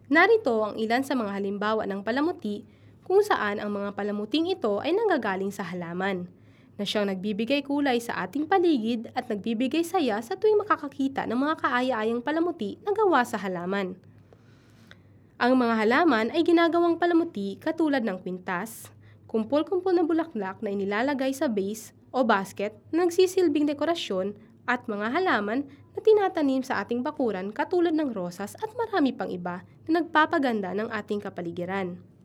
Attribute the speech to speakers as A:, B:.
A: Narito ang ilan sa mga halimbawa ng palamuti kung saan ang mga palamuting ito ay nanggagaling sa halaman, na siyang nagbibigay kulay sa ating paligid at nagbibigay saya sa tuwing makakakita ng mga kaaya-ayang palamuti na gawa sa halaman. Ang mga halaman ay ginagawang palamuti katulad ng kwintas, kumpol-kumpol na bulaklak na inilalagay sa vase o basket na nagsisilbing dekorasyon, at mga halaman na tinatanim sa ating bakuran katulad ng rosas at marami pang iba na nagpapaganda ng ating kapaligiran.